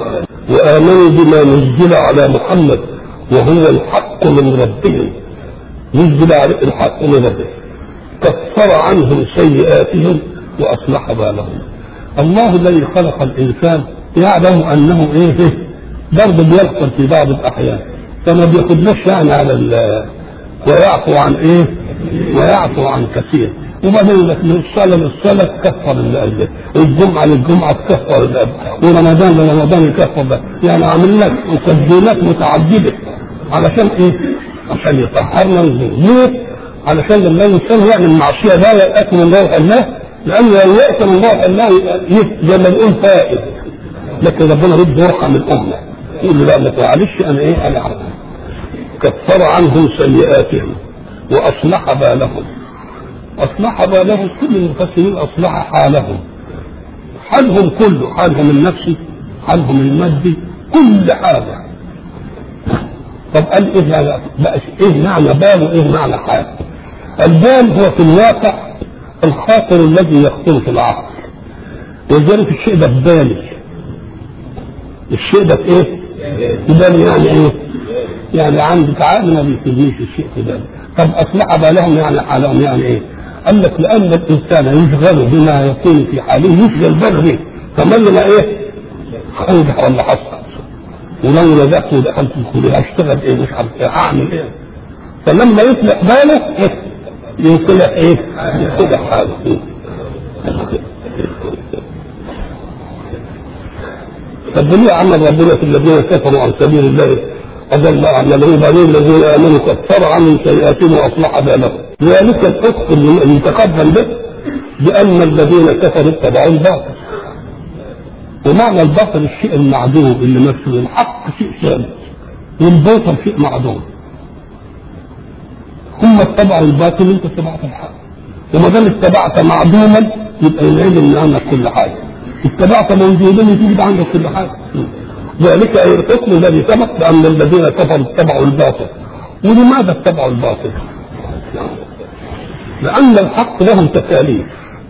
وآمنوا بما نزل على محمد وهو الحق من ربهم. نزل على الحق من ربهم كفر عنهم سيئاتهم وأصلح بالهم. الله الذي خلق الإنسان يعلم أنه برضه بيغفر في بعض الأحيان، فما بياخدناش يعني على ويعفو عن ويعفو عن كثير. وبعدين لك من الصلاة للصلاة تكفر الأجل، والجمعة للجمعة تكفر الأجل، ورمضان لرمضان يكفر ده. يعني عامل لك مقدمات متعددة علشان عشان يطهرنا من الذنوب، علشان لما الإنسان يعمل معصية لا يأتي من الله الله، لأنه لو يأتي من الله الله زي ما نقول فائد. لكن ربنا بده يرحم الأمة، يقول له لا ما تعالش أنا عارف. كفر عنهم سيئاتهم وأصلح بالهم. أصلح بالهم كل المفسرين أصلح حالهم، حالهم كله، حالهم النفسي، حالهم المادي، كل حاجة. طب قال بقى معنى بال وإيه معنى حال؟ البال هو في الواقع الخاطر الذي يخطر في العقل، ولذلك الشيء ده ببالي. الشيء ده ببالي يعني يعني عندك عقل ما بيفيدنيش الشيء في بالي. طب أصلح بالهم يعني حالهم يعني قال لك لأن الإنسان يشغل بما يكون في حاله يشغل باله فمن ما خنجح ولا حصل، ولو رجعت ودخلت الكلية أشتغل مش عارف أعمل فلما يصلح باله يصلح يصلح حاله. فالدنيا عمل ربنا في الذين كفروا عن سبيل الله أضل أعمالهم، بعدين الذين آمنوا كفر عنهم سيئاتهم وأصلح بالهم. ذلك الحكم اللي تقدم به بأن الذين كفروا اتبعوا الباطل. ومعنى الباطل الشيء المعدوم اللي نفسه، الحق شيء ثابت والباطل شيء معدوم. هم اتبعوا الباطل وانت اتبعت الحق، وما دام اتبعت معدوما يبقى ينعدم من عنك كل حاجه، اتبعت موجودا يجيب عندك كل حاجه. ذلك الحكم الذي ثبت بأن الذين كفروا اتبعوا الباطل. ولماذا اتبعوا الباطل؟ لأن الحق لهم تكاليف،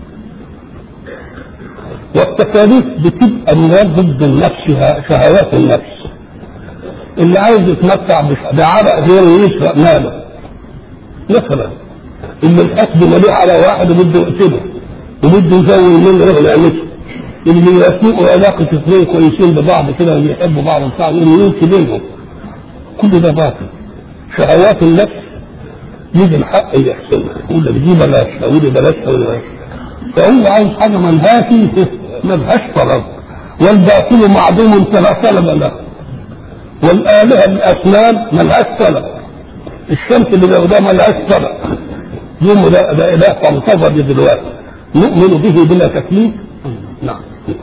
والتكاليف بتبقى مراد ضد النفس، شهوات النفس. اللي عايز يتمتع بعرق غيره يسرق ماله مثلا، اللي الحسب مليح على واحد وبده يقتله وبده يزوي منه غير نعمته، اللي يسوقوا علاقة اثنين كويسين ببعض كده ويحبوا بعض وبتاع يمشي بينهم، كل ده باطل. شهوات النفس يجي الحق يحسنها، يقول لك دي بلاش او دي بلاش او دي بلاش، فهو عايز حاجه ملهاش طلب. والباطل معدوم فلا طلب له، والآلهة الأصنام ملهاش طلب. الشمس اللي قدامها ملهاش طلب، يوم ده إله فانتظر دلوقتي نؤمن به بلا تكليف. نعم.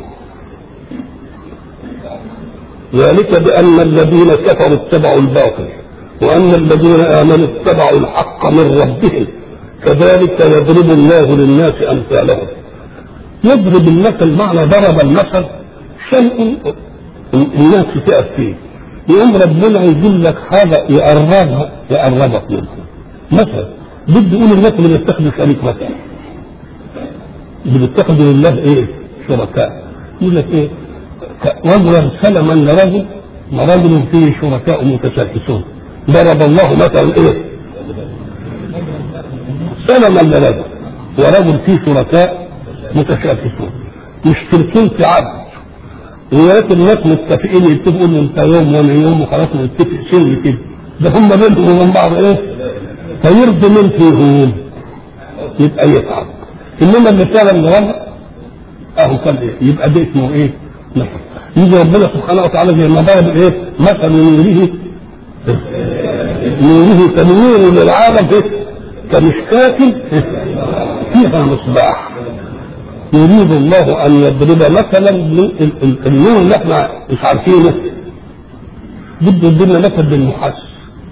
ذلك بأن الذين كفروا اتبعوا الباطل وأن الذين آمنوا اتبعوا الحق من ربهم كذلك يضرب الله للناس أمثالهم. يضرب المثل معنى ضرب المثل شيء الناس تقف فيه، يقوم ربنا يقول لك حاجة يقربك منه. مثلا بده يقول الناس اللي بيتخذوا شريك مثلا، اللي بيتخذوا لله شركاء، يقول لك رجلا سلما لرجل ورجل فيه شركاء متشاكسون. ضرب الله مثلا سلما لرجل ورجل فيه شركاء متشاكسون، مشتركين في عبد، ولكن الناس متفقين يتفقوا ان انت يوم وانا يوم وخلاص نتفق سن كده، ده هم بينهم وبين بعض فيرضي من فيهم يبقى يتعب. انما اللي سلم لرجل كان يبقى ده اسمه مثل. يجي ربنا سبحانه وتعالى زي ما ضرب مثل نوره تنوير للعالم كمشكاة فيها مصباح. يريد الله ان يضرب مثلا النور اللي احنا مش عارفينه، بده يدينا مثل بالمحس.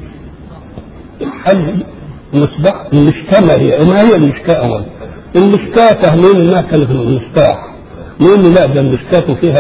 هل المصباح المشكاة ما هي المشكاة؟ اولا المشكاة فاهمين انها كانت المفتاح، يقول لا ده المشكاة فيها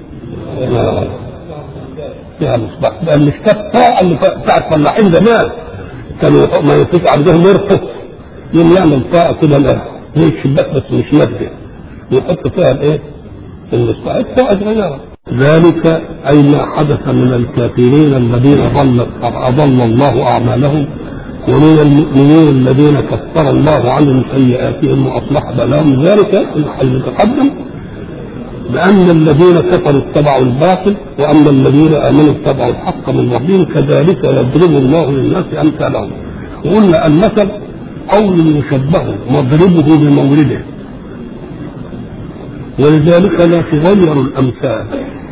فيها مصباح. ده المشكاة اللي بتاعت فلاحين زمان كانوا ما ينفع عندهم يرفض، يوم يعمل طاقة كده زي الشباك بس مش مادة، يحط فيها المصباح الطاقة صغيرة ذلك أي ما حدث من الكافرين الذين أضل الله أعمالهم، ومن المؤمنين الذين كفر الله عنهم سيئاتهم وأصلح بالهم، ذلك المتقدم بأن الذين كفروا اتبعوا الباطل وأما الذين آمنوا اتبعوا الحق من ربهم كذلك يضرب الله للناس أمثالهم. وقلنا المثل قول مشبه مضربه بمورده، ولذلك لا تغير الأمثال.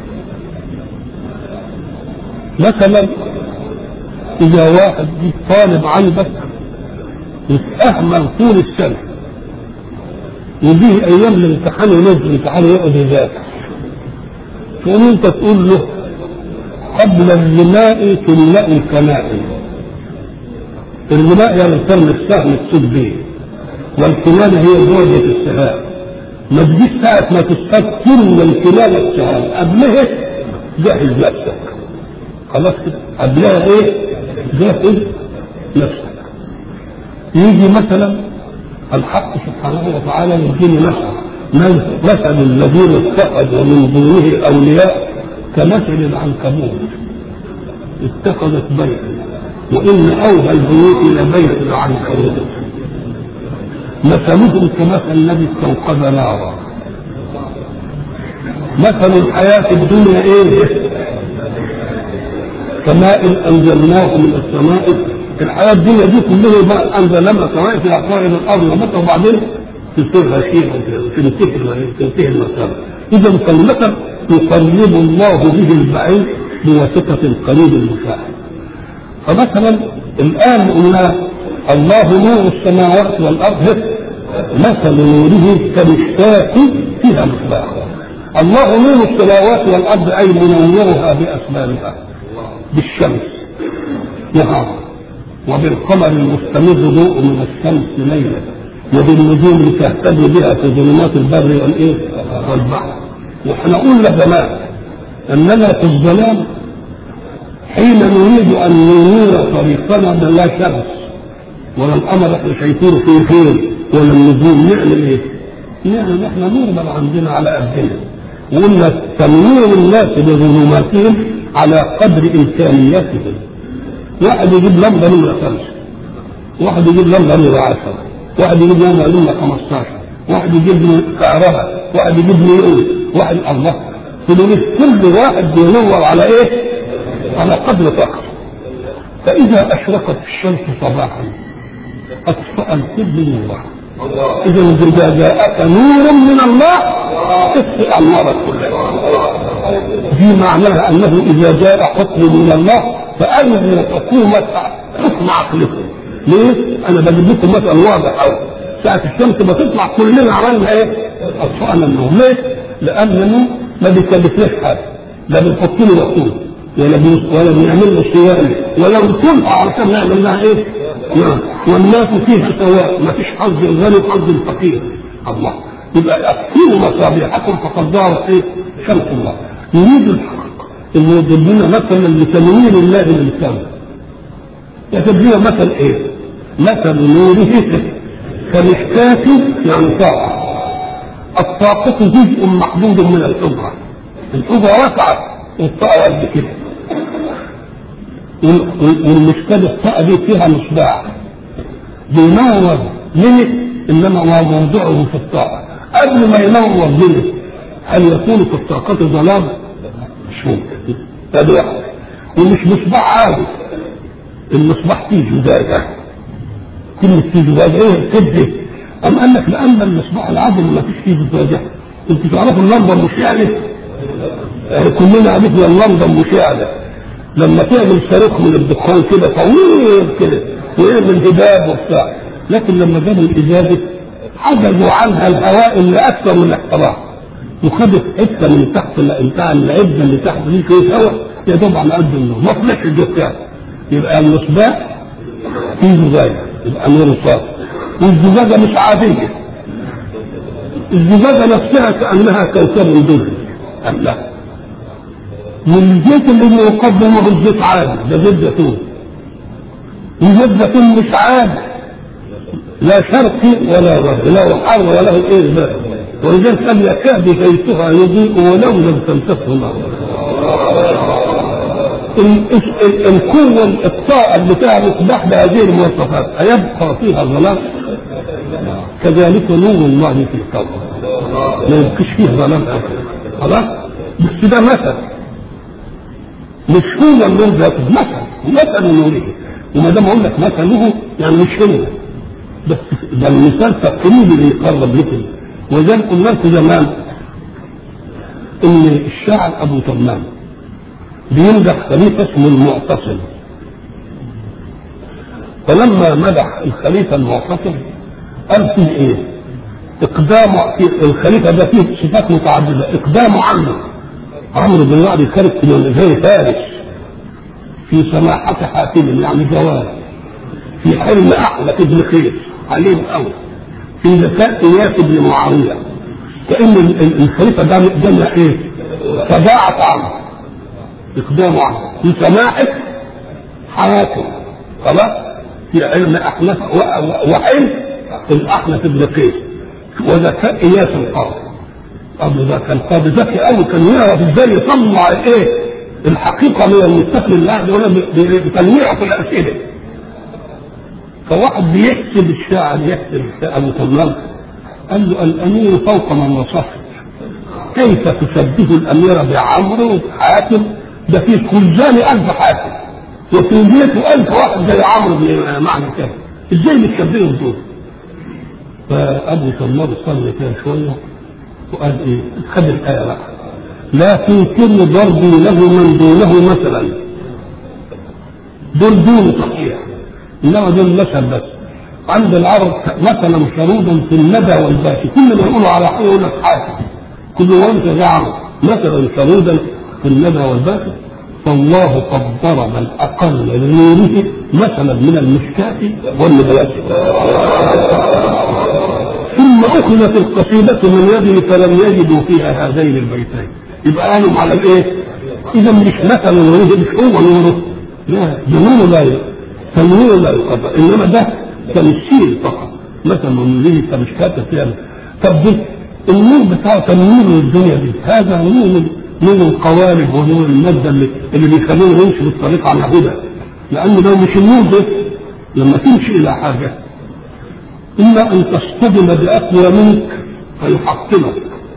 مثلا إذا واحد طالب عندك يتأهمل طول السنة ويجيه أيام الامتحان ونزل الامتحان يقعد يذاكر، تقوم أنت تقول له قبل الرماء تملأ الكنائن. الرماء يعني ترمي السهم تصيب به، والكنانة هي درجة السهام. ما تجيش ساعة ما تصطاد ترمي الكنانة السهام، قبلها جهز نفسك خلاص كده، قبلها ايه؟ جهز نفسك. يجي مثلا الحق سبحانه وتعالى يديني مثل الذين اتخذوا من دونه اولياء كمثل العنكبوت اتخذت بيتا وان اوهى البيوت لبيت العنكبوت مثلهم كمثل الذي استوقد نارا. مثل الحياة الدنيا ايه؟ كماء انزلناه من السماء. الحياة الدنيا دي كلها ما انزل لما سماء في اقوار الارض ومتى وبعدين تصير هشيمة وتنتهي المسألة. اذا فالمثل يقرب الله به البعيد بواسطة القريب المشاهد. فمثلا الان قلنا الله نور السماوات والارض مثل نوره كمشكاة فيها مصباح. الله نور السماوات والارض اي منورها باسبابها، بالشمس نهارا وبالقمر المستمر ضوء من الشمس ليلا وبالنجوم لتهتدي بها في ظلمات البر والايه والبحر. واحنا قلنا زمان اننا في الظلام حين نريد ان ننير طريقنا لا شمس ولا القمر احنا شايفينه فيه خير ولا النجوم، نعمل ايه؟ نعمل احنا نورمال عندنا على قدنا، وقلنا تنوير الناس بظلماتهم على قدر امكانياتهم. واحد يجيب لمبه نمره 5، واحد يجيب لمبه نمره 10، واحد يجيب لمبه نمره 15، واحد يجيب له كهرباء، واحد يجيب له ايه، واحد الله كل واحد بينور على ايه؟ على قدر طاقته. فاذا اشرقت الشمس صباحا اطفأ الكل نورا. اذا جاءك نور من الله اطفئ النار كلها. دي معناها انه اذا جاء حكم من الله فأنزل حكومة حكم عقلكم. ليه؟ انا بجيب لكم مثلا واضح قوي، ساعة الشمس ما تطلع كلنا عملنا ايه؟ اطفأنا النور. ليه؟ لانه ما بيكلفناش حاجه، لا بنحط له وقود ولا بنعمل له صيانه ولا بنطلع علشان نعمل لها ايه؟ والناس فيها سواء، ما فيش حظ الغني وحظ الفقير. الله يبقى اقيموا مصابيحكم فقد ظهرت ايه؟ شمس الله. يريد الحق انه يجيب لنا مثلا لتنوير الله للكون. يجيب لنا مثل ايه؟ مثل نوره كمشكاة يعني طاقة. الطاقة جزء محدود من الحجرة. الحجرة وسعت والطاقة قد كده. والمشكاة الطاقة دي فيها مصباح بينور ليلة، انما هو موضوعه في الطاقة. قبل ما ينور ليلة هل يكون في الطاقة ظلام؟ مش ممكن. هذا واحد. ومش مصباح عادي، المصباح فيه زجاجة. كلمة فيه زجاجة ايه كده؟ أم قال لك لأن المصباح العادي ما فيش فيه زجاجة. انتوا تعرفوا اللمبة المشعلة؟ كلنا عرفنا اللمبة المشعلة لما تعمل صاروخ من الدخان كده طويل كده ويعمل هباب وبتاع، لكن لما جابوا الإزازة حجزوا عنها الهواء اللي أكثر من الاحتراق وخدت حته من تحت بتاع العده اللي تحت دي كيس هواء يا دوب على قد النور ما طلعش الدخان. يبقى المصباح فيه زجاجه يبقى نور صافي، والزجاجه مش عاديه، الزجاجه نفسها كانها كوكب دري. لا، والزيت اللي يقدمه الزيت عادي، ده زيت زيتون. وزيت زيتون مش عادي، لا شرقي ولا غربي، لا حر ولا ايه بقى. ولذلك قال يكاد زيتها يضيء ولو لم تمسسه نار. القوة الطاقة بتاع مصباح بهذه المواصفات أيبقى فيها ظلام؟ كذلك نور الله في الكون ما يبقيش فيه ظلام أبدا. خلاص؟ بس ده مثل، مش هو النور ذاته، مثل نوره. وما دام اقول لك مثله يعني مش هو بس، ده المثال تقريبي اللي يقرب لكم. وذلك قلنا لكم زمان ان الشاعر ابو تمام بيمدح خليفه اسمه المعتصم، فلما مدح الخليفه المعتصم قال فيه ايه؟ اقدام الخليفه ده فيه صفات متعدده. اقدام عمرو بن وعد خارج زي فارس، في سماحة حاتم يعني جواد، في حلم أحمد بن خير عليم أول، في ذكاء إياس بن معاوية. كأن الخليفة ده إيه؟ فجاعة عمرو، إقدام عمرو في سماحة حاتم، خلاص، في علم أحمد وحلم الأحمد بن خير، وذكاء إياس القاضي. أبو ده كان قاضي ذكي أوي، كان يعرف إزاي يطلع إيه؟ الحقيقة من المستقبل الله ولا بتنويعه في الأسئلة. فواحد بيحسب الشاعر، يحسب أبو تمام، قال له الأمير فوق من وصفت، كيف تشبه الأمير بعمرو حاتم؟ ده في خلجان 1000 حاتم وفي بيته 1000 واحد زي عمرو معنى كده، ازاي بتشبههم دول؟ فأبو تمام صلى كده شوية وقال ايه؟ خد الآية بقى، لا تنكروا ضربي له من دونه مثلا، دول دون صحيح، انما دول مثل بس. عند العرب مثلا شرودا في الندى والباشي، كل ما يقولوا على حاجه يقول لك حاجه، كل وانت يا عم مثلا شرودا في الندى والباشي. فالله قد ضرب الاقل لنوره مثلا من المشكاه والنبات. ثم اخذت القصيده من يده فلم يجدوا فيها هذين البيتين. يبقى قالوا على الايه؟ اذا مش مثل نوره، مش هو نوره، لا، نوره لا، تنوير لا يقدر، انما ده تمثيل فقط. مثلا نوره كمشكاه فيها. طب النور بتاع تنوير الدنيا دي، هذا نور القوالب ونور الماده اللي بيخلونا نمشي بالطريق على الهدى. لان لو مش النور ده لما تمشي الى حاجه اما ان تصطدم باقوى منك فيحطمك،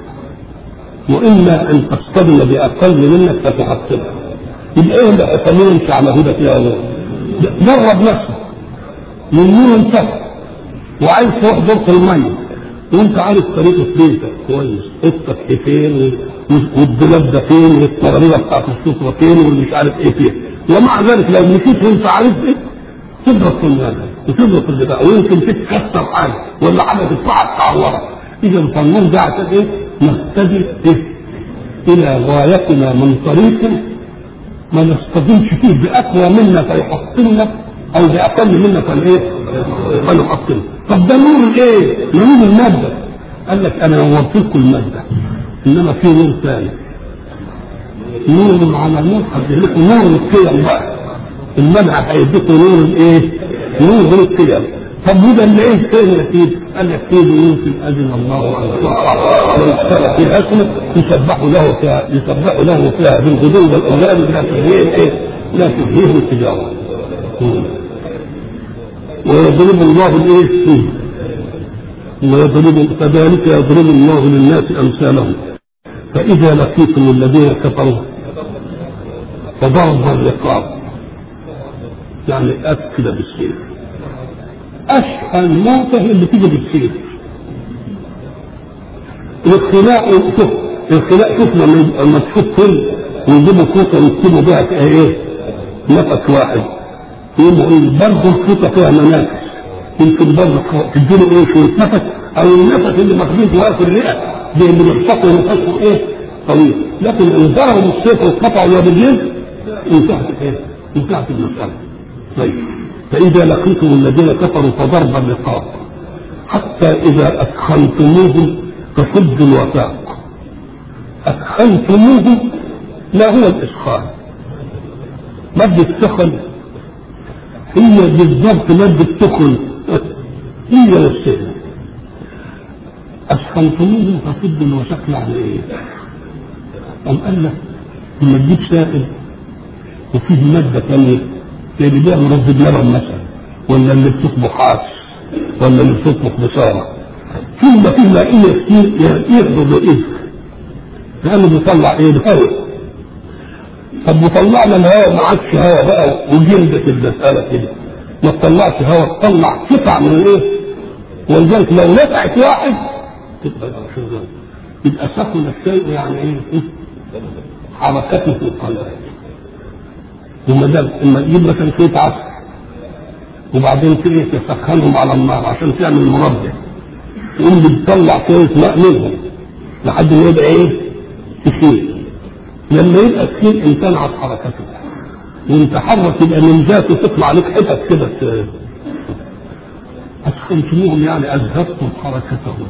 واما ان تصطدم باقل منك فتحطمك. يبقى ايه اللي خلينا نمشي على هدى فيها نور؟ جرب نفسك من نور انتهى وعايز تروح دورة المية وانت عارف طريقة بيتك كويس، اوضتك فين والدولاب ده فين والطريقة بتاعت السفرة فين واللي مش عارف ايه فين، ومع ذلك لو مشيت وانت عارف ايه تضرب في المال وتضرب في البتاع ويمكن تتكسر حاجة ولا حاجة تدفعك تعورك. اذا فالنور ده عشان ايه؟ نهتدي ايه؟ الى غايتنا من طريق ما نصطدمش فيه باقوى منا فيحطمنا او باقل منا فالايه؟ فيحطمنا. طب ده نور الايه؟ نور الماده. قال لك انا نورت لكم الماده، انما في نور ثاني، نور على نور، هديلكم نور القيم بقى. المنهج هيديكم نور الايه؟ نور القيم. طب وده اللي ايه الثاني يا سيدي؟ قال لك في بيوت اذن الله ان ترفع في اسمه يسبح له فيها بالغدو والاولاد لا تلهيه ايه؟ لا تلهيه التجاره. ويضرب الله الايه فيه، كذلك يضرب الله للناس امثالهم. فاذا لقيتم الذين كفروا فضرب الرقاب، يعني اكد بالسيف، اشهى الموتى اللي تيجي بالسيف. الخلاء شفنا لما تشوف فيلم ويجيبوا كوكا ويكتبوا بها ايه؟ نفس واحد، يقول برضه الكوكا فيها منافس، يمكن برضه تديله ايه شويه نفس، او النفس اللي مخزون في وقت الرئه زي اللي بيحصقوا نفسه ايه؟ طويل. لكن ان ضربوا بالسيف وقطعوا اليدين انتهت ايه؟ انتهت المساله. طيب فإذا لقيتم الذين كفروا فضرب الرقاب حتى إذا أثخنتموهم فشدوا الوثاق. أثخنتموهم ما هو الإسخان؟ مادة السخن هي بالضبط مادة السخن هي نفسها. أثخنتموهم فشدوا الوثاق يعني إيه؟ قال لك لما تجيب سائل وفيه مادة ثانية زي اللي بيعمل رز بلبن مثلا، ولا اللي بتطبخ عدس، ولا اللي بتطبخ بصارة، ثم فيه مائية كتير يقدر بإذن، لأنه بيطلع إيه؟ الهواء. طب وطلعنا الهواء ما عادش هواء بقى وجلدت المسألة كده، ما تطلعش هواء، تطلع قطع من الإيه؟ ولذلك لو نفعت واحد تبقى شغال، يبقى سخن الشيء يعني إيه؟ حركته في القلب. وما دام اما تجيب مثلا شويه عسل وبعدين تسخنهم على النار عشان تعمل مربى، تقوم بتطلع شويه ماء منهم لحد ما يبقى ايه؟ تخين. لما يبقى تخين امتنعت حركته، وانت حرك يبقى من ذاته تطلع لك حتت كده اسخنتموهم يعني اذهبتم حركتهم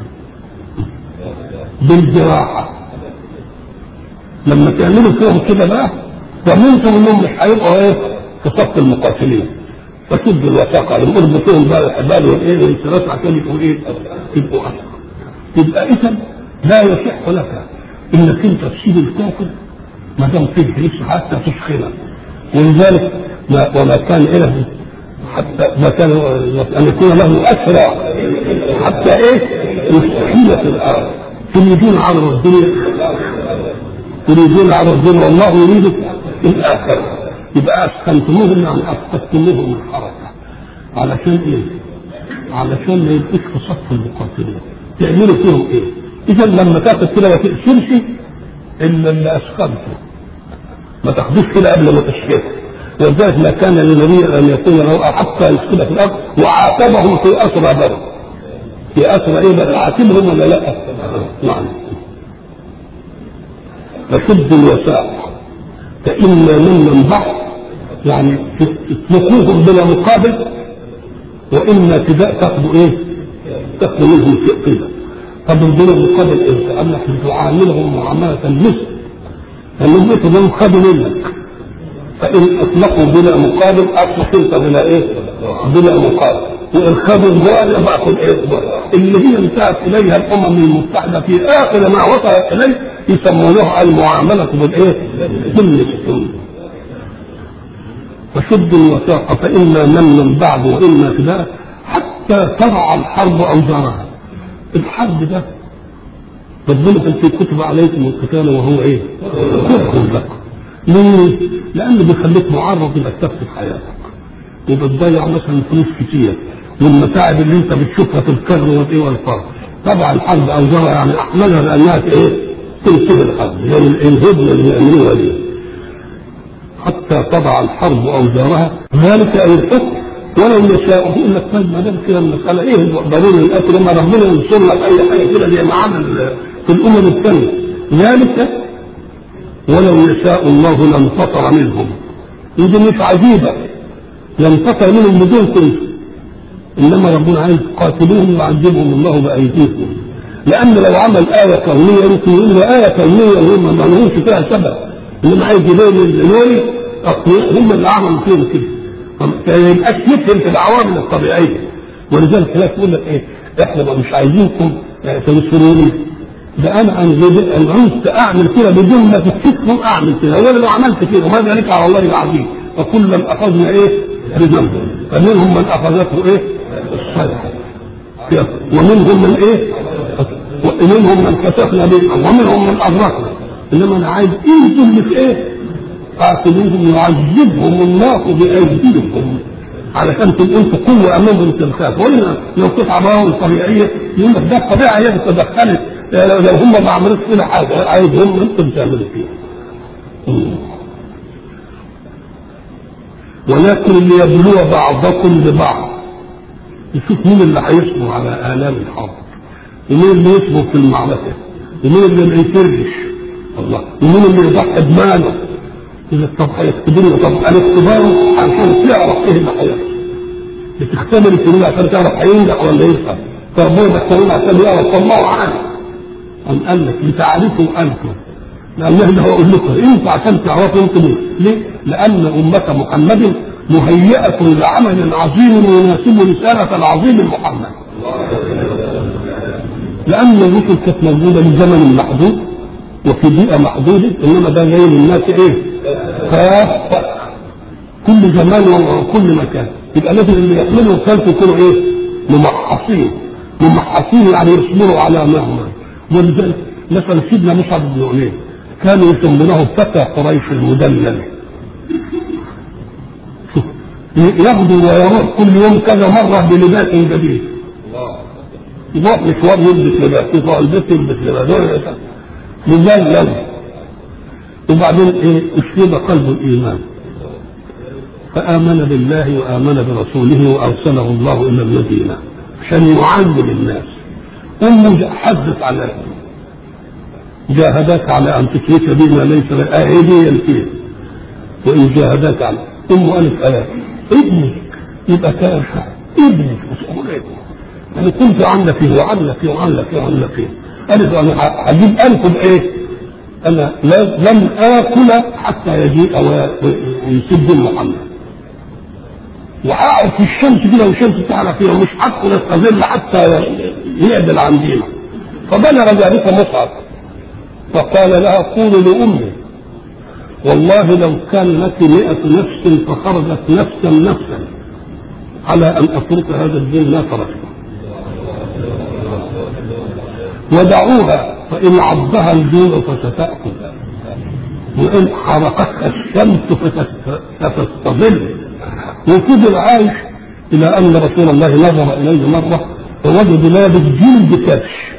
بالجراحه. لما تعملوا فيهم كده بقى ضمنتم انهم مش هيبقوا ايه؟ في صف المقاتلين، فشدوا الوثاقه عليهم، اربطوهم بقى الحبال والايه والانشراط عشان يبقوا ايه؟ يبقوا اصلا. يبقى اذا لا يصح لك انك انت تسيب الكوكب ما دام فيه لسه حتى تسخنه. ولذلك وما كان اله حتى ما كان ان يكون له اسرى حتى ايه؟ يستحيل في الارض. تريدون عرض الدنيا، تريدون عرض الدنيا والله يريد الآخرة. يبقى أسخنتموهم يعني أفقدتموهم الحركة. علشان إيه؟ علشان ما يبقوش في صف المقاتلين. تعملوا فيهم إيه؟ إذا لما تاخد كده ما تقسمش إلا اللي أسخنته. ما تاخدوش كده قبل ما تشكيه. ولذلك ما كان للنبي أن يكون له حتى يسكن في الأرض، وعاتبهم في أسرى بدر. في أسرى إيه بقى؟ عاتبهم ولا لا؟ نعم. فشد الوثاق فإما من بعض يعني تطلقوهم بلا مقابل، وإما ابتداء تاخذوا إيه؟ تاخذوا منهم شيء كده. طب بلا مقابل إيه؟ قال لك تعاملهم معاملة مثل أنهم يتبعوا خدوا منك، فإن أطلقوا بلا مقابل أطلق أنت بلا إيه؟ بلا مقابل. وإن خدوا الجوال باخذ إيه؟ اللي هي انتهت إليها الأمم المتحدة في آخر ما وصلت إليه يسمونها المعاملة بالإيه؟ بالمثل. فشد الوثاق فإما من بعد وإما ابتداء حتى تضع الحرب أوزارها. الحرب ده ربنا في كتب عليكم القتال وهو إيه؟ كره لكم. ليه؟ لأنه بيخليك معرض إلى السفك في حياتك، وبتضيع مثلا فلوس كتير، والمتاعب اللي أنت بتشوفها في الكر والإيه والفرق. طبعا الحرب أوزارها يعني أحملها لأنها إيه؟ تنتهي الحرب زي الهدنة اللي يعملوها دي. حتى تضع الحرب أوزارها ذلك أي الحكم ولو يشاء. يقول لك طيب ما دام كده المسألة إيه ضروري الأكل لما ربنا ينصرنا في أي حاجة كده زي ما عمل في الأمم الثانية. ذلك ولو يشاء الله لانتصر منهم. ودي مش عجيبة، ينتصر منهم بدون كنز، إنما ربنا عايز قاتلوهم ويعذبهم الله بأيديكم. لأن لو عمل آية كونية يمكن يقول آية كونية وهم ما لهمش فيها سبب، إنما عايز يلاقي هم اللي عملوا فيهم كده، فيبقاش يفهم في العوامل الطبيعية. ولذلك لا تقول لك إيه إحنا مش عايزينكم تنصروني، ده أنا عاوز أعمل كده بدون ما تكتفوا أعمل كده، وأنا لو عملت كده وما ذلك على الله العظيم. فكلا أخذنا إيه؟ بذنبه، فمنهم من أخذته إيه؟ الصيحة، ومنهم من إيه؟ ومنهم من كشفنا به، ومنهم من أغرقنا. إنما أنا عايز أنتم اللي في إيه؟ قاتلوهم يعذبهم الله بأيديكم علشان تبقوا أنتم قوة أمامهم تنخاف. وإن لو قطع عوامل طبيعية يقول لك ده الطبيعة هي تدخلت، لو هم ما عملوش فينا حاجة عايزهم أنتم تعملوا فيها. ولكن ليبلو بعضكم ببعض، يشوف مين اللي هيصبر على آلام الحرب، ومين اللي يصبر في المعركة، ومين اللي ما يفرش الله، ومين اللي يضحي بماله. إذا طب هيختبروا، طب الاختبار عشان تعرف إيه اللي هيحصل. بتختبر الكلمة عشان تعرف هينجح ولا يفشل. فربنا بيختبرنا عشان يعرف الله عنه. قال لك لتعرفوا أنتم، لأن احنا هقول لكم انتوا عشان تعرفوا انتم ليه؟ لأن أمة محمد مهيئة لعمل عظيم يناسب رسالة العظيم محمد. لأن الرسل كانت موجودة لزمن محدود وفي بيئة محدودة، إنما ده جاي للناس إيه؟ كافة كل زمان وكل مكان. يبقى لازم اللي يحملوا الخلق يكونوا ايه؟ ممحصين يعني يصبروا على ما هم. ولذلك مثلا سيدنا مصعب بن عمير كانوا يسمونه فتى قريش المدلل. يغدو ويروح كل يوم كذا مره بلباس جديد. يروح مشوار يلبس لباس، يطلع البيت يلبس لباس مدلل. وبعدين ايه؟ اشرب قلب الايمان فآمن بالله وآمن برسوله وأرسله الله إلى المدينة عشان يعلم الناس. أمه حدث على جاهداك على أن تشرك بما ليس لك آهديا فيه، وإن جاهداك على أمه قالت ابنك يبقى كافر، ابنك أنا كنت عاملة فيه وعاملة فيه وعاملة فيه وعاملة فيه. قالت أنا هجيب أنكم إيه؟ أنا لن آكل حتى يجيء ويسد محمد، وقعد في الشمس كده والشمس تعلى فيها ومش هدخل استظل حتى يعدل عن دينه. فبلغ ذلك مصعب فقال لها قولوا لأمي والله لو كان لك 100 نفس فخرجت نفسا على أن أترك هذا الدين لا تركته، ودعوها فإن عضها الجوع فستأكل وإن حرقتها الشمس فتستظل. وفضل عايش إلى أن رسول الله نظر إليه مرة فوجد لابس جلد كبش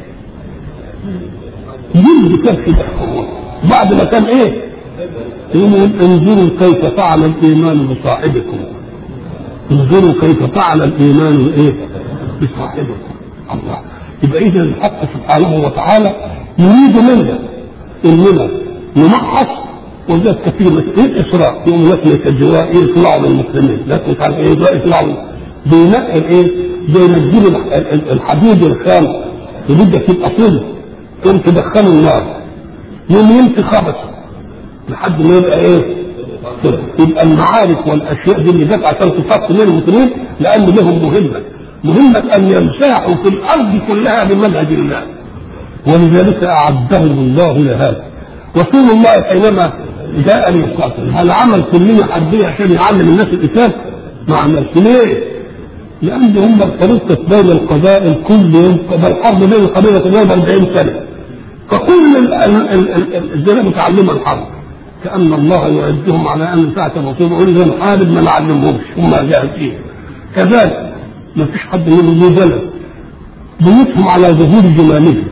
بعد ما كان إيه؟ يقول انظروا كيف فعل الإيمان بصاحبكم، انظروا كيف فعل الإيمان إيه؟ بصاحبكم. الله. يبقى إذا الحق سبحانه وتعالى يريد منا إننا نمحص. وذلك كثير من الإسراء يوم يطلق الجواء يطلعوا من المسلمين، لكن كان إيه يطلعوا بينقل إيه؟ بينزلوا الحديد الخام اللي بدك يبقى صلب يوم تدخلوا النار يوم يمشي خبطه لحد ما يبقى إيه؟ يبقى المعارك والأشياء دي اللي جت عشان تصف من المسلمين لأن لهم مهمة أن يمساحوا في الأرض كلها بمنهج الله، ولذلك أعدهم الله لهذا. رسول الله حينما جاء ليقاتل هل عمل كلية حربية عشان يعلم الناس الإسلام؟ ما عملش. ليه؟ لأن هم الطريقة بين القبائل كل يوم، الحرب بين القبائل كل يوم 40 سنة، فكل الزنا متعلمة الحرب كأن الله يعدهم على أن ساعة الرسول يقول إذا نحارب ما نعلمهمش هم جاهزين. كذلك ما فيش حد منهم له بلد بيوتهم على ظهور جمالهم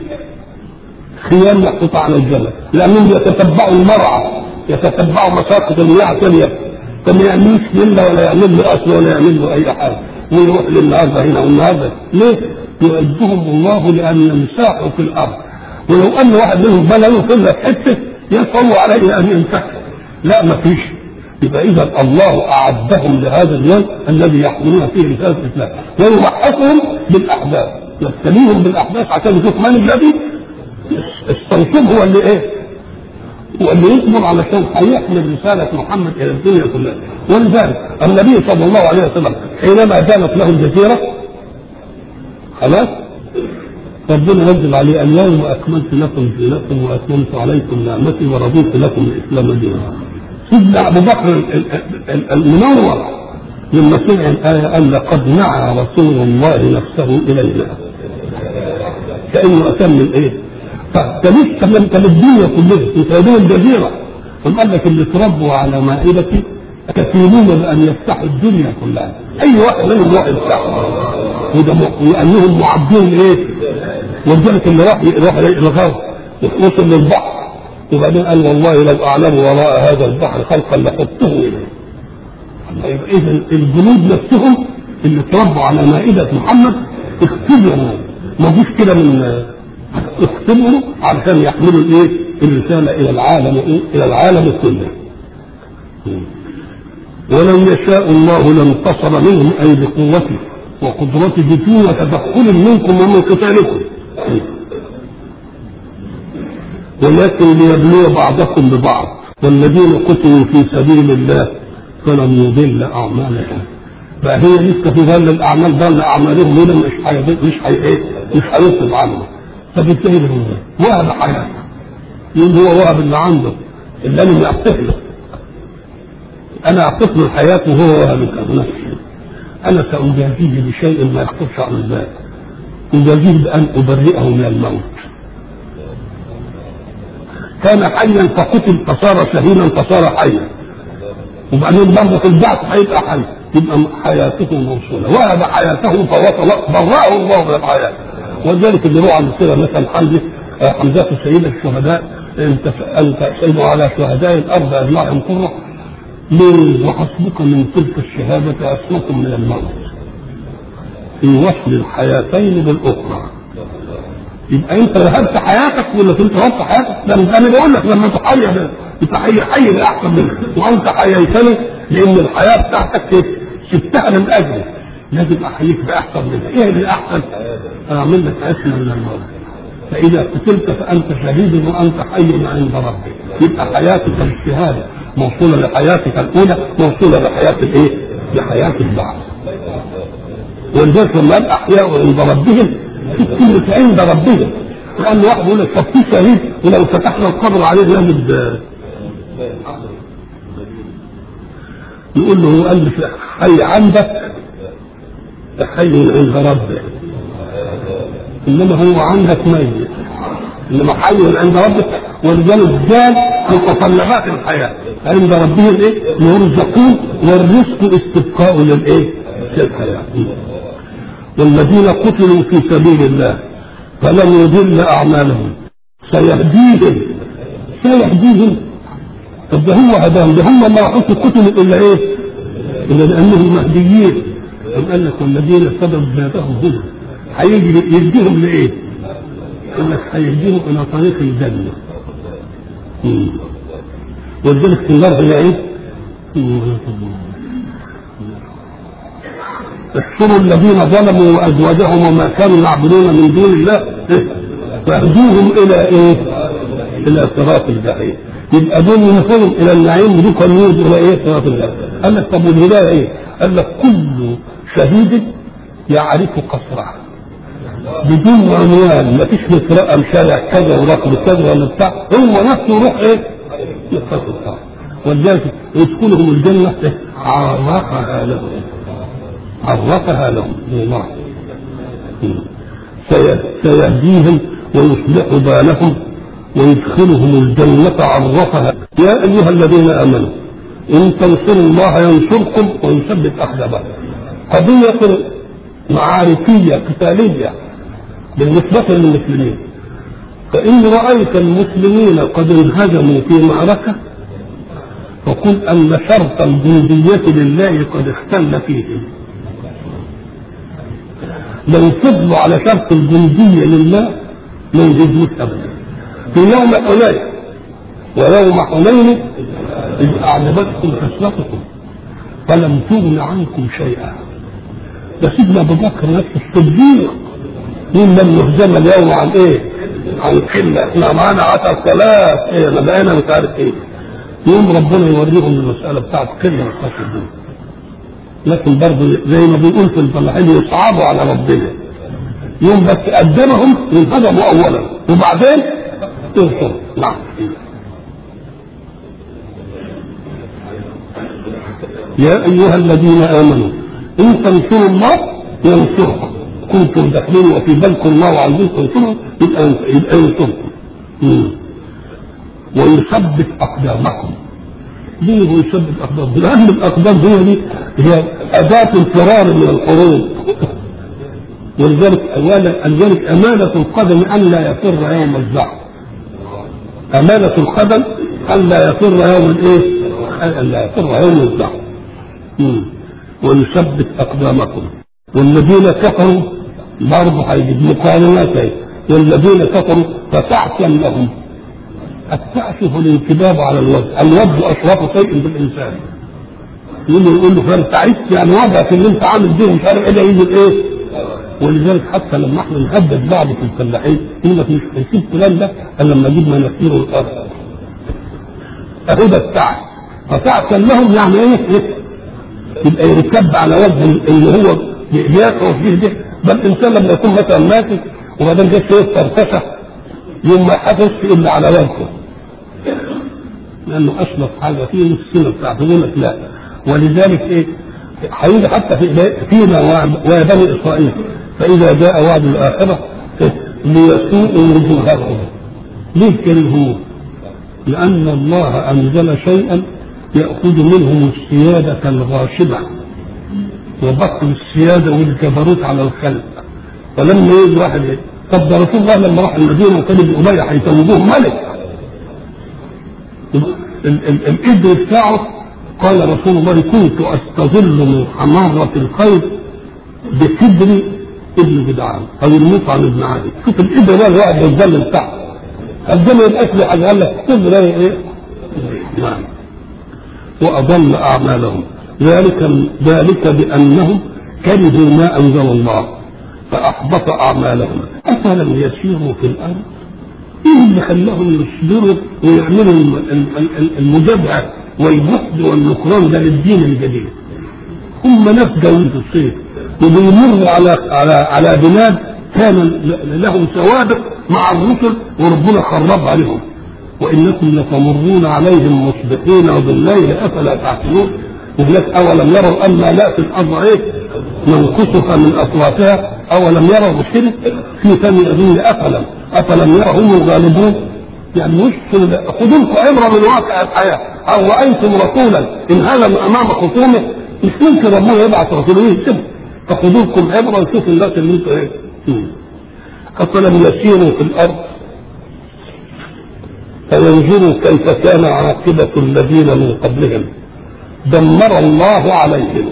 خيام محطوطة على الجبل لأنهم يتتبعوا المرعى، يتتبعوا مساقط المياه تلية، فما يعملوش ملة ولا يعمل له أصل ولا يعمل له أي حاجة، ويروح للنهارده هنا والنهارده. ليه؟ يعدهم الله لأن يمساحوا في الأرض، ولو أن واحد منهم بلغوا كل حتة يصعب عليه أن ينتهي. لا ما فيش. يبقى إذا الله أعدهم لهذا اليوم الذي يحملون فيه رسالة الإسلام ويمحصهم بالأحداث، يبتليهم بالأحداث عشان يشوف من الذي الصنصوب هو اللي ايه؟ هو اللي يصبر علشان هيحمل رسالة محمد إلى الدنيا كلها. ولذلك النبي صلى الله عليه وسلم حينما كانت له الجزيرة خلاص ربنا نزل عليه اليوم أكملت لكم دينكم وأتممت عليكم نعمتي ورضيت لكم الإسلام دينا. سيدنا أبو بكر المنور لما سمع الآية قال لقد نعى رسول الله نفسه إلينا كأنه أتم الإيه؟ فليش كلمت للدنيا كلها يتابعوا الجزيرة. ثم قال لك اللي تربوا على مائدتي كثيرون بأن يفتحوا الدنيا كلها، أي واحد منهم راح يفتحها لأنهم معبدين إيه؟ ولذلك اللي راح الغرب وصل للبحر وبعدين قال والله لو أعلم وراء هذا البحر خلقا لحطه إليه. إذا الجنود نفسهم اللي تربوا على مائدة محمد اختبروا، ما فيش كده من اختبروا علشان يحملوا الايه؟ الرسالة إلى العالم إيه؟ إلى العالم كله. ولو يشاء الله لانتصر منهم أي بقوته وقدرته بدون تدخل منكم ومن قتالكم، ولكن ليبلو بعضكم ببعض والذين قتلوا في سبيل الله فلن يضل أعمالهم. بقى هي لسه في ظل الأعمال ضل أعمالهم هنا مش هيطلب عنه. فبالتالي هو وهب حياته يقول هو وهب اللي عنده اللي لم يعتقله انا اعطيت له الحياه وهو نفسي، انا ساجازيه بشيء ما يخطرش على البال، اجازيه بان ابرئه من الموت. كان حيا فقتل فصار شهيدا فصار حيا، وبعدين برضه في البعث هيبقى حي، يبقى حياته موصوله، وهب حياته فوصل برأه الله من الحياه. ولذلك اللي روى عن السيره مثلا حمزه سيد الشهداء، انت سيدوا على شهداء الارض اجمعهم قره ليه؟ وحسبك من تلك الشهاده اسمكم من الموت في وصل الحياتين بالاخرى. يبقى انت وهبت حياتك ولا انت وهبت حياتك؟ ده انا بقول لك لما تحيي انت حي باحسن منك، وانت حييتني لان الحياه بتاعتك سبتها من اجلي، لازم احييك باحسن منها. ايه اللي احسن؟ اعمل لك اسم من الموت، فاذا قتلت فانت شهيد وانت حي عند ربك. يبقى حياتك بالشهاده موصوله لحياتك الاولى، موصوله لحياه الايه؟ لحياه البعث. ولذلك لما قال احياء عند ربهم في كلمه عند ربهم، لان واحد يقول لك طب في شهيد ولو فتحنا القبر عليه نجد، يقول له هو قال لي حي عندك حي عند ربك، انما هو عندك ميت، انما حي عند ربك. ولذلك جاء متطلبات الحياه عند ربهم ايه؟ يرزقون، والرزق استبقاء للايه؟ للحياه. والذين قتلوا في سبيل الله فلن يضل اعمالهم سيهديهم. طب ده هو هداهم، ده هم ما حطوا قتلوا الا ايه؟ الا لانهم مهديين. قال لك والذين سبب ذاتهم هم هيجي يهديهم لايه؟ قال لك هيهديهم الى طريق الجنه. ولذلك في النار هنا ايه؟ احشروا الذين ظلموا وازواجهم وما كانوا يعبدون من دون الله فاهدوهم الى ايه؟ الى صراط الجحيم. يبقى دول ينفذهم الى النعيم ودول كانوا الى ايه؟ صراط الجحيم. قال لك طب والهدايه ايه؟ قال لك كل شهيد يعرف قصره بدون عنوان، ما فيش رقم شارع كذا ورقم كذا ولا بتاع، هو نفسه يروح ايه؟ يتصل بتاعه. ولذلك يدخلهم الجنه عرفها لهم الله، سيهديهم ويصلح بالهم ويدخلهم الجنة عرفها. يا أيها الذين آمنوا إن تنصروا الله ينصركم ويثبت أقدامكم. قضية معاركية قتالية بالنسبة للمسلمين، فإن رأيت المسلمين قد انهزموا في معركة فقل أن شرط الجندية لله قد اختل فيهم. لو فضلوا على شرط الجندية لله ما يجوز أبدا. في يوم حنين ويوم حنين إذ أعجبتكم كثرتكم فلم تغن عنكم شيئا. ده سيدنا أبو بكر نفس الصديق مين لم يهزم اليوم عن إيه؟ عن قلة. إحنا معانا 10,000 إيه ما بقينا مش عارف إيه. يوم ربنا يوريهم المسألة بتاعت قلة الخشب، لكن برضه زي ما بيقول في الفلاحين يصعبوا على ربنا. يوم بس قدمهم ينهزموا اولا وبعدين ينصروا. نعم. يا ايها الذين امنوا ان تنصروا الله ينصركم. كنتم داخلين وفي بالكم الله وعايزين تنصروا يبقى ينصركم. ويثبت اقدامكم. ليه هو يثبت اقدامهم؟ لان الاقدام دي هي اداه الفرار من الحروب. ولذلك امانه القدم ان لا يفر يوم الزعف. امانه القدم ان لا يفر يوم الايه؟ ان لا يفر يوم الزعف. ويثبت اقدامكم. والذين كفروا برضه هيجيب مقارنات. والذين كفروا فتعسا لهم. التعس هو الانكباب على الوجه، الوجه اشرف شيء بالانسان. يقول له فانت عرفت يعني وضعك اللي انت عامل ده مش عارف ايه ينزل ايه. ولذلك حتى لما احنا نهدد بعض في الفلاحين يقول لك مش هيسيب فلان ده الا لما اجيب مناخيره الارض. اهو ده التعس. فتعسا لهم يعني ايه؟ يبقى يركب على وجه اللي هو بيقع فيه ده. بل الانسان لما يكون مثلا ماسك وبعدين جه شويه فرفشه يوم ما حدث الا على وجهه لانه اشرف حاجه فيه السنه بتاعته، يقول لك لا. ولذلك ايه هيجي حتى فينا وبني اسرائيل فاذا جاء وعد الاخره ليسوءوا وجوههم. ليه كرهوه؟ لان الله انزل شيئا ياخذ منهم السياده الغاشمه وبطل السياده والجبروت على الخلق. فلما يجي واحد ايه؟ طب ده رسول الله لما راح المدينه وكان ابن ابي هيسووه ملك، الإبن بتاعه قال رسول الله كنت استظل من حمارة الخير بكبر ابن جدعان او المطعم ابن عادي. شوف الإبن ده الواحد يتظل بتاعه الجنة الأكل حاجة قال لك كبر ايه نعم. وأضل أعمالهم ذلك بأنهم كرهوا ما أنزل الله فأحبط أعمالهم. أفلم يسيروا في الأرض؟ ايه اللي خلاهم يصبروا ويعملوا المجابهه والجهد والنكران ده للدين الجديد؟ هم ناس جوزوا الصيف وبيمروا على بلاد كان لهم سوابق مع الرسل وربنا خرب عليهم. وانكم لتمرون عليهم مصبحين وبالليل افلا تعقلون. وهناك اولم يروا ان لا في الارض ايه ننقصها من اطرافها اولم يروا الشرك في ثاني ابين افلم يروا هم الغالبون. يعني مش خذوا لكم عبره من واقع الحياه. او رايتم رسولا ان هلم امام خصومه مش ممكن ربنا يبعث رسوله يكتب. فخذوا لكم عبره وشوفوا الناس اللي انتوا ايه. افلم يسيروا في الارض فينظروا كيف كان عاقبه الذين من قبلهم دمر الله عليهم.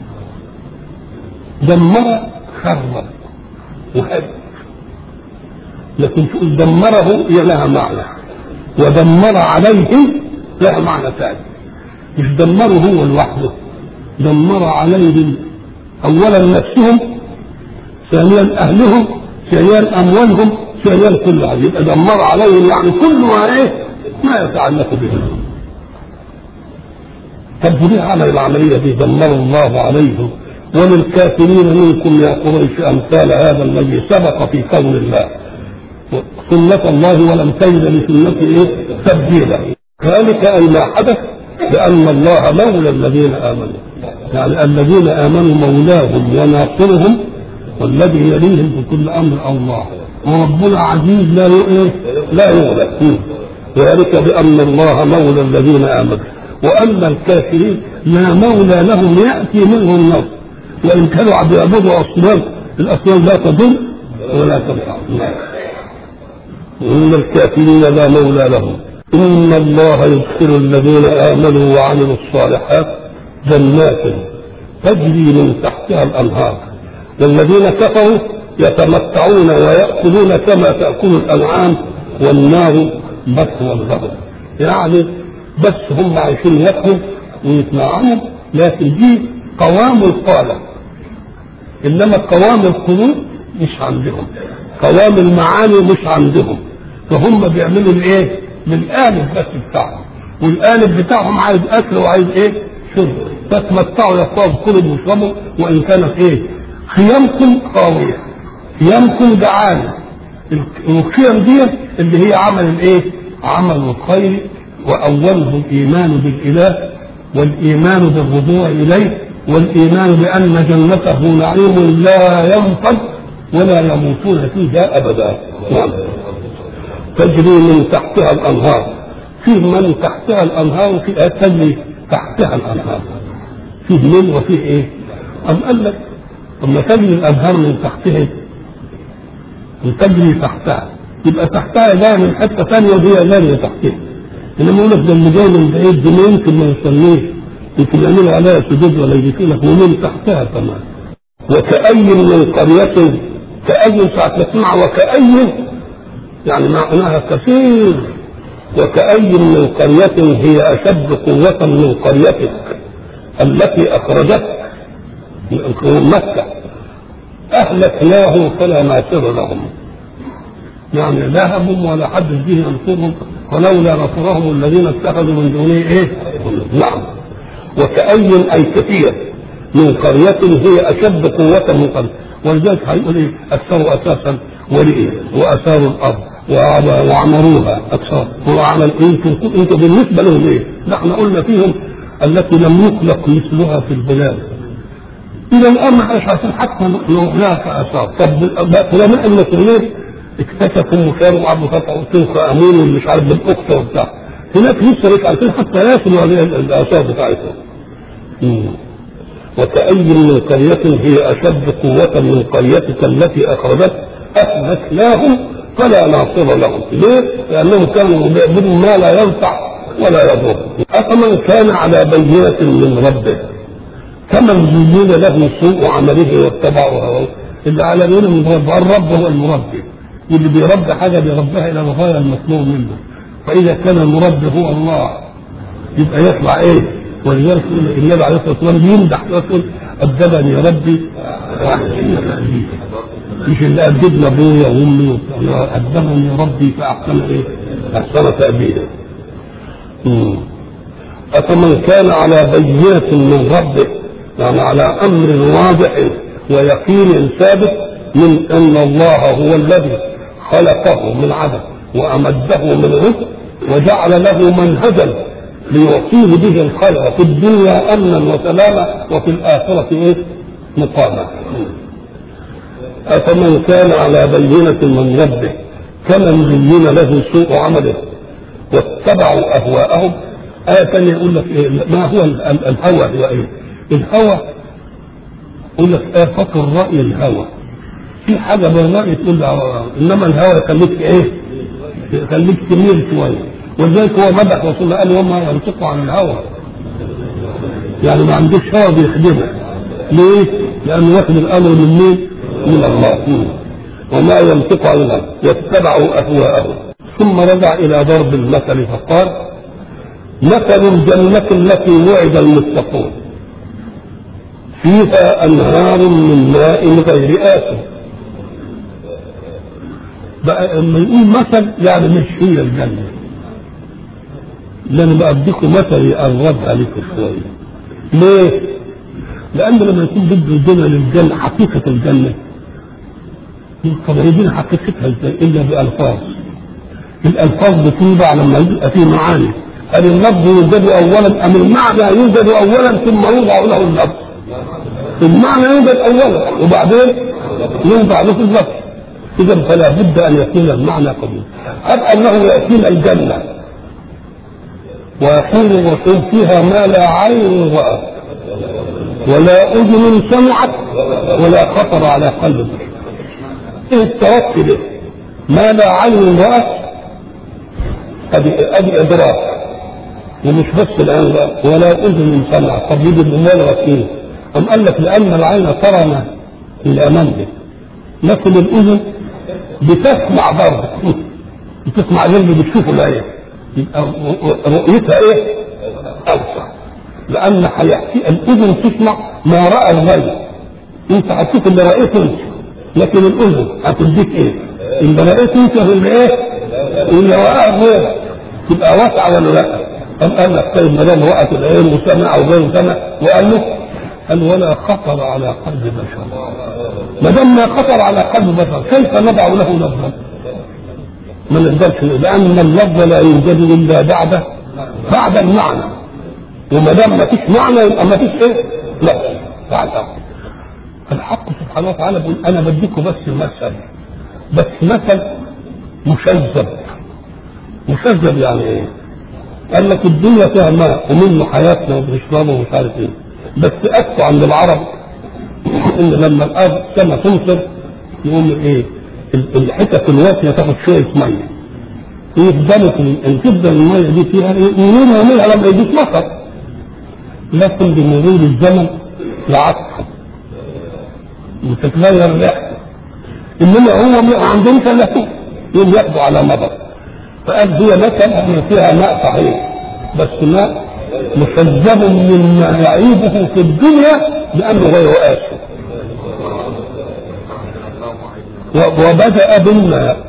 دمر خرب وهب، لكن تقول دمره هي لها معنى ودمر عليهم لها معنى ثاني. مش دمره هو لوحده، دمر عليهم اولا نفسهم، ثانيا اهلهم، ثانيا اموالهم، ثانيا كل هذا. يبقى دمر عليهم يعني كل ما ايه ما يتعلق بهم. طب ليه عمل العمليه دي؟ دمر الله عليهم وللكافرين منكم يا قريش امثال هذا الذي سبق في كون الله سنة الله ولم تجد لسنته ايه تبديلا. ذلك اي ما حدث لان الله مولى الذين امنوا، يعني الذين امنوا مولاهم وناصرهم والذي يليهم في كل امر الله. وربنا عزيز لا يغلب. ذلك بان الله مولى الذين امنوا واما الكافرين لا مولى لهم ياتي منه النصر. وان كانوا بيعبدوا اصنام الاصنام لا تضر ولا تنفع. وان الكافرين لا مولى لهم. ان الله يدخل الذين امنوا وعملوا الصالحات جنات تجري من تحتها الانهار والذين كفروا يتمتعون ويأكلون كما تأكل الأنعام والنار مثوى لهم. يعني بس هم عايشين يأكلوا ويتنعموا، لكن دي قوام القالة، إنما قوام القلوب مش عندهم، قوام المعاني مش عندهم. فهم بيعملوا الايه؟ بالقالب بس بتاعهم، والقالب بتاعهم عايز أكل وعايز ايه؟ شرب. فتمتعوا يا كلوا واشربوا وإن كانت ايه؟ خيامكم خاوية، خيامكم جعانة. الخيام دي اللي هي عمل الايه؟ عمل الخير، واوله الايمان بالاله والايمان بالرجوع اليه والايمان بان جنته نعيم لا ينفد ولا يموتون فيها ابدا. تجري من تحتها الانهار. فيه من تحتها الانهار وفي تجري تحتها الانهار، فيه من وفيه ايه؟ ام قال لك اما تجري الانهار من تحتها وتجري تحتها يبقى تحتها جايه من حته ثانيه وهي جايه تحتها. انما يقول لك ده اللي جاي من بعيد دي يمكن ما يصليش، يمكن يعملوا عليها سجود ولا يجي لك ومن تحتها كمان. وكأي من قرية، كأي ساعة تسمع وكأي يعني معناها كثير. وكأي من قرية هي أشد قوة من قريتك التي أخرجتك من مكة أهلكناهم فلا ناصر لهم. يعني لا هم ولا حد به ينصرهم ولولا نصرهم الذين اتخذوا من دونه ايه؟ نعم. وكأي أي كثير من قرية هي أشد قوة من قرية. ولذلك هيقول ايه؟ أكثر أساسا ولئيه وأثار الأرض وعمروها أكثر. هو عمل إيه؟ أنت بالنسبة لهم إيه؟ نحن قلنا فيهم التي لم يخلق مثلها في البلاد. إذا الآن ما احناش عارفين حتى هناك آثار. طب علماء المصريين اكتشفوا وكانوا وعملوا فتحوا وتنخى أمون ومش عارف بالأخت وبتاع. هناك لسه مش عارفين حتى يصلوا هذه الآثار بتاعتهم. وكأي من قرية هي أشد قوة من قريتك التي أخرجت أهلكناهم فلا ناصر لهم. ليه؟ لأنهم كانوا بيعبدوا ما لا ينفع ولا يضر. أفمن كان على بينة من ربه كمن زين له سوء عمله واتبعوا هواه. اللي على بينة من ربه الرب هو المربي، اللي بيربي حاجة بيربيها إلى الغاية المطلوب منه. فإذا كان المربي هو الله يبقى يطلع إيه؟ ولذلك النبي عليه الصلاة والسلام يمدح يقول أدبني ربي وأحسن تأديبي. مش اللي أدبنا أبويا وأمي، أدبني ربي فأحسن إيه؟ أحسن تأديبي. أفمن كان على بينة من ربه، يعني على أمر واضح ويقين ثابت من أن الله هو الذي خلقه من عدم وأمده من رزق وجعل له منهجا ليعطيه به الخير في الدنيا أمنا وسلاما وفي الآخرة إيه؟ مقاما. أفمن كان على بينة من ربه كمن زين له سوء عمله واتبعوا أهواءهم. آية ثانية يقول لك إيه؟ ما هو الهوى؟ هو إيه؟ الهوى يقول لك فكر رأي الهوى. في حاجة بالرأي تقول إنما الهوى يخليك إيه؟ يخليك تميل شوية. ولذلك هو مدح رسول الله قال وما ينطق عن الهوى، يعني ما عندوش هوى بيخدمه. ليه؟ لأنه ياخد الأمر من مين؟ من الله. وما ينطق عن الهوى واتبعوا أهواءهم. ثم رجع إلى ضرب المثل فقال مثل الجنة التي وعد المتقون فيها أنهار من ماء غير آسن. بقى لما يقول مثل يعني مش هي الجنة، لأن بقى أديكم مثل يقربها لكم شوية. ليه؟ لأن لما يكون بده يدينا للجنة حقيقة الجنة طب يدينا حقيقتها ازاي إلا بألفاظ. الألفاظ بتوضع لما يبقى فيه معاني. هل اللفظ يوجد أولا أم المعنى يوجد أولا ثم يوضع له اللفظ؟ المعنى يوجد أولا وبعدين يوضع له اللفظ. إذا فلا بد أن يكون المعنى قبول. أم أنه يأتينا الجنة ويقول الرسول فيها ما لا عين رأت ولا أذن سمعت ولا خطر على قلب بشر. إيه التوكل؟ ما لا عين رأت أدي إدراك، ومش بس الآن ولا أذن سمعت. طب يجب المال وكيل. أم قال لك لأن العين ترى ما الأمام به، لكن الأذن بتسمع برضه بتسمع اللي بتشوفه الآية، يبقى رؤيتها ايه؟ اوسع. لان هيحكي الاذن تسمع ما راى الغير. انت هتشوف اللي رايته انت، لكن الاذن هتديك ايه؟ اللي رايته انت اللي ايه؟ اللي راه غير. تبقى واسعه ولا لا؟ قام قال لك طيب ما دام رأت العين وسمع وغير سمع وقال له قال ولا خطر على قلب بشر. ما دام ما خطر على قلب بشر كيف نضع له لفظا؟ ما نقدرش، لأن اللفظ لا يوجد إلا بعد المعنى. وما دام ما فيش معنى يبقى ما فيش إيه؟ لا بعد. الحق سبحانه وتعالى بيقول أنا بديكم بس مثل، بس مثل مشذب. مشذب يعني إيه؟ قال لك الدنيا فيها ماء ومنه حياتنا وبنشربه ومش عارف إيه، بس أكثر عند العرب إن لما الأرض كما تمطر يقوم إيه؟ الحتة الواسعة تاخد شوية مية، تفضل المية دي فيها يمينها ومنها لما يجيش مطر. لكن بمرور الزمن العكس وتتغير الريحة. إنما هو عندهم ثلاثة يوم ياخدوا على مطر. فقال هي مثلا فيها ماء صحيح بس ماء مشذب مما يعيبه في الدنيا لأنه غير آسف. وبدأ بالماء.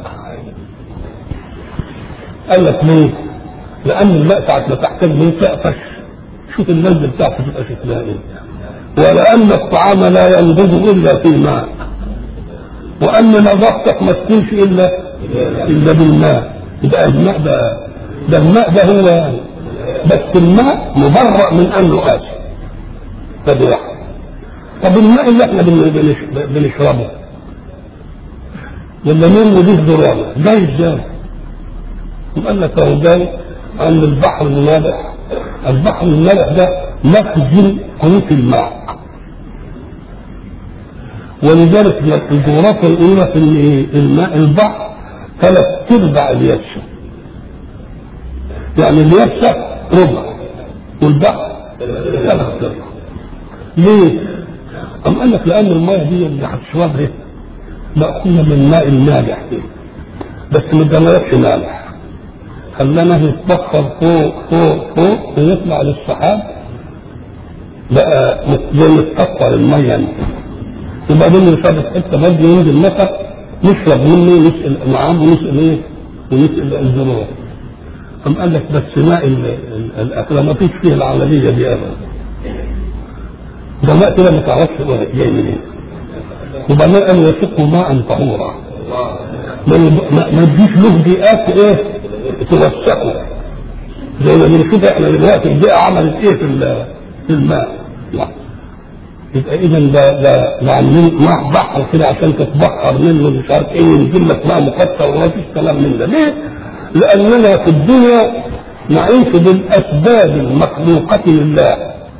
قال لك ليه؟ لأن الماء ساعة ما تحتاج من تقفش شوف النزل بتاعته تبقى شكلها ايه. ولأن الطعام لا ينضج إلا في الماء. وان نظافتك ما تكونش الا بالماء. يبقى الماء ده الماء ده هو يعني، بس الماء مبرأ من انه آسف. ده واحد. طب الماء اللي احنا بنشربه ولا نرمي به ذرابه ده ازاي؟ قال لك هو جاي عن البحر المالح. البحر المالح ده مخزن قنوط الماء، ولذلك الجغرافيا الأولى في الماء البحر 3/4 اليابسة، يعني اليابسة ربع والبحر 3/4. ليه؟ قال لك لأن الماء دي اللي هتشربها مأخوذة من ماء المالح دي، بس ما اتجمعتش مالح، خلانا يتبخر فوق فوق فوق ويطلع للسحاب بقى زي متقطع المية. وبعدين يصاب حته برضه ينزل مطر نشرب منه ونسقي الانعام ونسقي الزروع. قال لك بس ماء الاكل ما فيش فيه العمليه دي ابدا. ده ماء كده ما تعرفش جاي منين. وبعدين قال يسقوا ماء طهورا، ما تجيش له بيئات توسخه زي ما بنشوف احنا دلوقتي البيئه عملت في الماء. يبقى اذا ده عاملين ماء بحر كده عشان تتبخر منه مش عارف ايه وينزل لك ماء مقطع وما فيش كلام من ده. ليه؟ لاننا في الدنيا نعيش بالاسباب المخلوقه لله،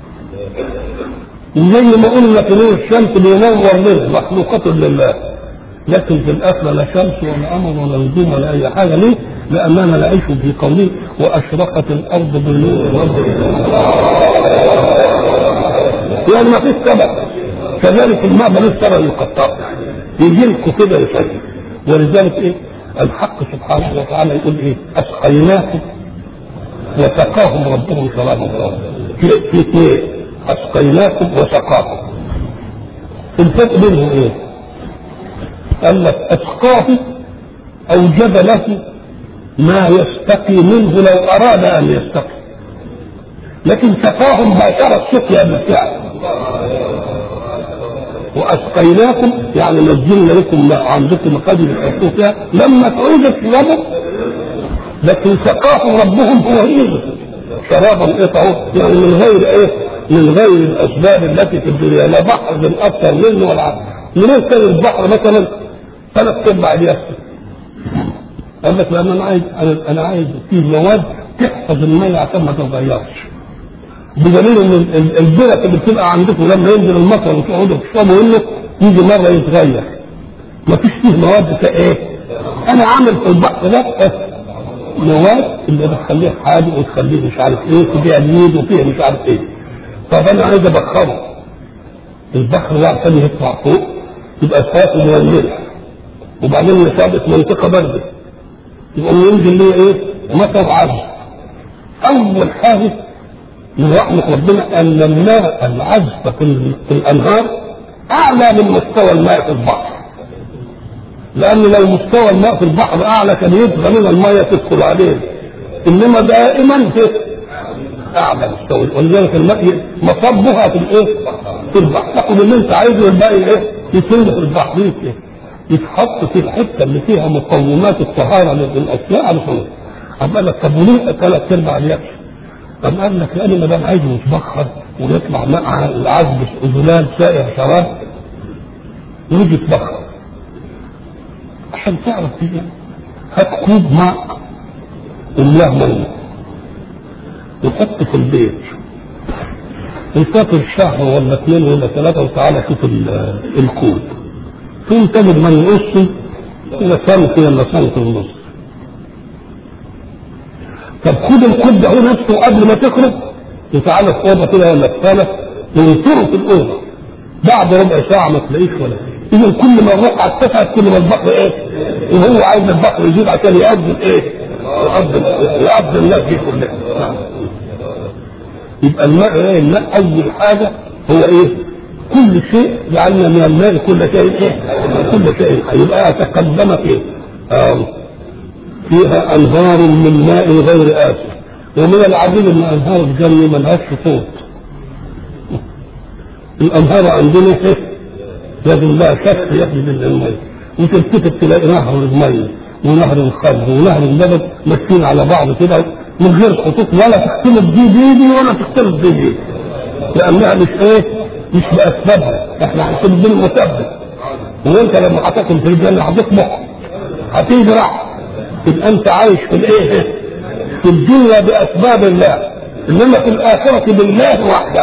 وزي ما قلنا في نور الشمس بينور لنا مخلوقه لله، لكن في الاخره لا شمس ولا قمر ولا نجوم ولا اي حاجه. ليه؟ لاننا نعيش في قوله واشرقت الارض بالنور ربها، يعني ما فيش سبب. كذلك الماء ملوش سبب يقطعه، يجي لكم كده يسجل. ولذلك الحق سبحانه وتعالى يقول اسقيناكم وسقاهم ربهم شرابا طهورا. في اثنين، اسقيناكم وسقاكم. الفرق بينهم قال لك اسقاه اوجب له ما يستقي منه لو اراد ان يستقي، لكن سقاهم باشر السقيا بالفعل. واسقيناكم يعني نزلنا لكم ما عندكم قدر تحطوه فيها لما تعوزوا تشربوا، لكن سقاهم ربهم هو شرابا طهورا، يعني من غير الاسباب التي في الدنيا. لا بحر بنأثر منه ولا منين كان البحر مثلا 3/4 اليابسة. قال لك لان انا عايز فيه مواد تحفظ المية عشان ما تتغيرش، بدليل ان البركه اللي بتبقى عندكم لما ينزل المطر وتقعدوا تشربوا منه يجي مره يتغير، ما فيش فيه مواد انا عامل في البحر ده مواد اللي بتخليه حادق وتخليه مش عارف وفيها اليود وفيها مش عارف طب انا عايز ابخره البحر ده عشان يطلع فوق يبقى فاصل من الملح، وبعدين يثبت منطقه برده يبقى ينزل ليه مطر عذب. اول حاجه من رحمة ربنا أن الماء العذب في الأنهار أعلى من مستوى الماء في البحر، لأن لو مستوى الماء في البحر أعلى كان يبقى من الماء تدخل عليه، إنما دائما في أعلى مستوى. ولذلك الماء مصبها في البحر، تاخد اللي أنت عايزه والباقي يتم في البحر يتحط في الحتة اللي فيها مقومات الطهارة للأشياء على طول. أبقى لك طب وليه 3/4 اليابسة؟ طب قال لك انا ما دام عايزه يتبخر ويطلع مع العذب زلال سائر شراب ويجي يتبخر عشان تعرف كده. هات كوب ماء وملاه ميه وحطه في البيت وفاكر شهر ولا 2 ولا 3 وتعالى شوف الكوب ثم تجد من يقصه الى سنتي ولا سنتي ونص. طب خد الكوب ده نفسه قبل ما تخرج وتعالى في اوضه كده ولا في صاله وينطره في الاوضه بعد ربع ساعه ما تلاقيش ولا اذا كل ما الروح اتسعت كل ما البحر وهو عايز البحر يزيد عشان يقدم يقدم الناس دي كلها. يبقى الماء اول حاجه هو كل شيء جعلنا من الماء كل شيء كل شيء يبقى تقدم فيها انهار من ماء غير آسف. ومن العجيب ان انهار الجنة ما لهاش صوت. الانهار عندنا لازم لها شك يحدث الماء، وتلتفت تلاقي نهر الميه ونهر الخمر ونهر اللبن ماشيين على بعض كده من غير خطوط، ولا تختلط دي بيدي ولا تختلط دي، لانها مش ايه؟ مش باسبابها، احنا هنختلط دي المسبب. وانت لما هتاكل في الجنه هتطمح هتجرح، تبقى انت عايش في الايه؟ في الدنيا باسباب الله، انما في الاخره بالله وحده.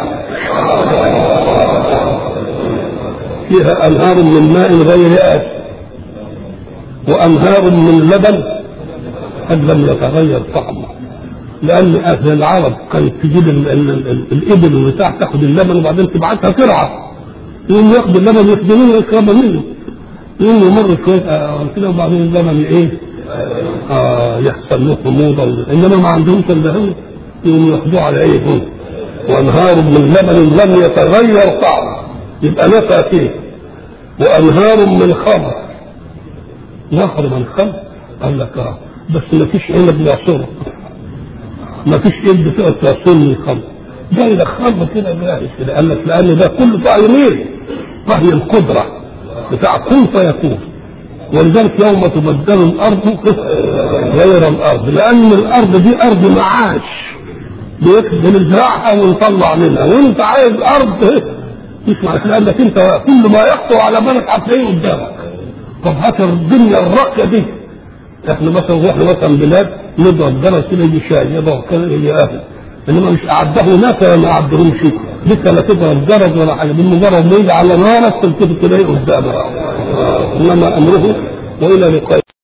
فيها انهار من ماء غير آسن وانهار من لبن قد لم يتغير طعمه، لان اهل العرب كانت تجيب الابل والبتاع تاخد اللبن وبعدين تبعتها ترعى، يقوم ياخدوا اللبن يخدموه ويشربوا منه، يقوم يمر شويه كده وبعدين اللبن ايه؟ يحصل له حموضه، انما ما عندهمش الا هو يقوم ياخدوه على ايه؟ هو وانهار من لبن لم يتغير طعمه، يبقى نفى فيه. وانهار من خمر، نهر من خمر قال لك بس ما فيش عنب يعصره، ما فيش ايد بتقعد تعصر من الخمر، جاي لك خمر كده جاهز كده، قال لك لان ده كله تعيير، وهي القدره بتاع كن فيكون. ولذلك يوم تبدل الارض غير الارض، لان الارض دي ارض معاش بنزرعها ونطلع منها، وانت عايز ارض اسمع، لانك انت كل ما يخطر على بالك هتلاقيه قدامك. طب هات الدنيا الراقيه دي، احنا مثلا رحنا مثلا بلاد نضرب جرس كده يجي شاي يضرب كده يجي اهل، انما مش اعده ناس ولا ما اعدهمش، لسه لا تضرب جرس ولا حاجه، بالمجرد ما يجي على نارك تلتفت تلاقيه قدامك. انما امره والى لقاء.